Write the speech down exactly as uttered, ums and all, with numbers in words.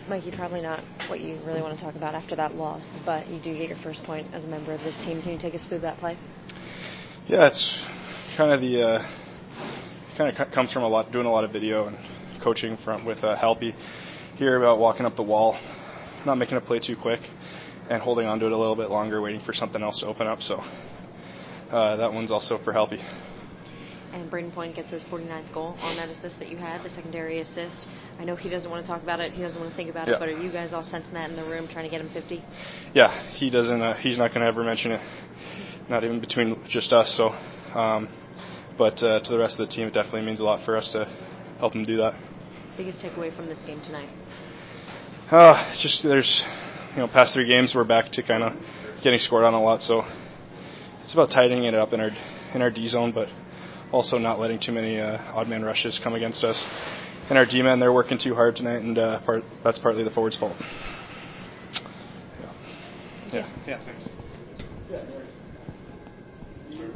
Mikey, probably not what you really want to talk about after that loss, but you do get your first point as a member of this team. Can you take us through that play? Yeah, it's kind of the uh, kind of comes from a lot doing a lot of video and coaching from with uh, Halpy here about walking up the wall, not making a play too quick, and holding on to it a little bit longer, waiting for something else to open up. So uh, that one's also for Halpy. And Braden Point gets his forty-ninth goal on that assist that you had, the secondary assist. I know he doesn't want to talk about it, he doesn't want to think about yeah. it, but are you guys all sensing that in the room, trying to get him fifty? Yeah, he doesn't. Uh, he's not going to ever mention it, not even between just us. So, um, but uh, to the rest of the team, it definitely means a lot for us to help him do that. Biggest takeaway from this game tonight? Uh, just there's, you know, past three games we're back to kind of getting scored on a lot. So it's about tightening it up in our in our D zone, but also not letting too many uh, odd man rushes come against us. And our D-men, they're working too hard tonight, and uh, part, that's partly the forwards' fault. Yeah. Yeah. Yeah. Thanks.